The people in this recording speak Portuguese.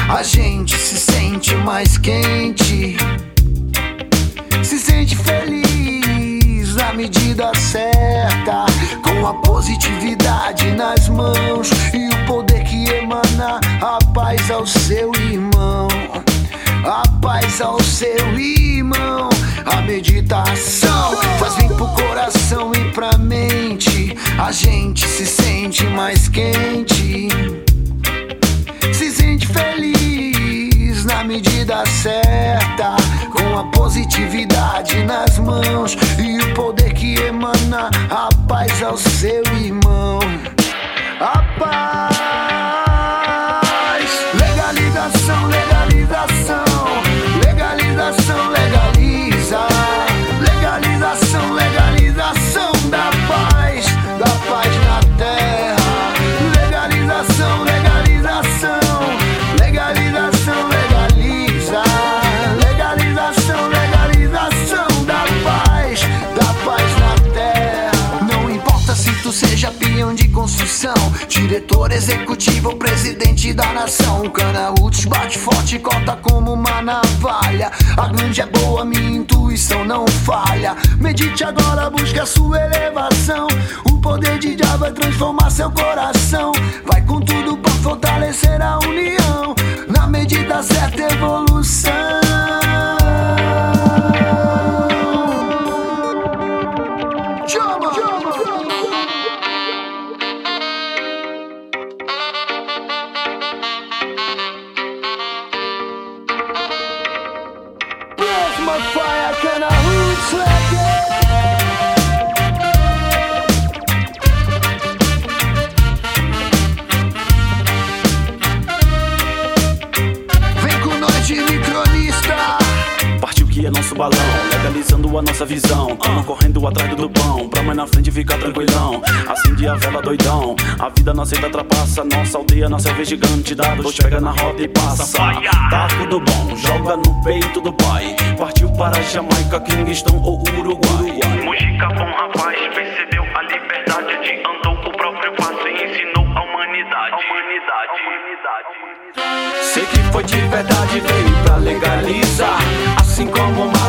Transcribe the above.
a gente se sente mais quente, se sente feliz na medida certa, com a positividade nas mãos e o poder que emana a paz ao seu irmão, a paz ao seu irmão. A meditação faz bem pro coração e pra mente, a gente se sente mais quente, se sente feliz na medida certa, com a positividade nas mãos e o poder que emana a paz ao seu irmão. A paz, legalização, legalização, legalização, legaliza, legalização, legalização da paz na terra, legalização, legalização, legalização, legaliza, legalização, legalização da paz na terra. Não importa se tu seja peão de construção, diretor executivo, presidente da nação, Canaútos bate forte, corta como uma navalha. A grande é boa, minha intuição não falha. Medite agora, busque a sua elevação. O poder de Jah vai transformar seu coração. Vai com tudo pra fortalecer a união, na medida certa evolução. My fire, Canaútos reggae. Vem com nós de micronista. Partiu que é nosso balão, legalizando a nossa visão. Tamo correndo atrás do pão, pra mais na frente ficar tranquilão. Acende a vela doidão, a vida não aceita trapaça. Nossa aldeia, nossa vez gigante, dá dois, pega na roda e passa. Taco do bom, joga no peito do pai. Partiu para Jamaica, Kingston ou Uruguai. Mujica, bom rapaz, percebeu a liberdade, adiantou o próprio passo e ensinou a humanidade. Sei que foi de verdade, veio pra legalizar, assim como uma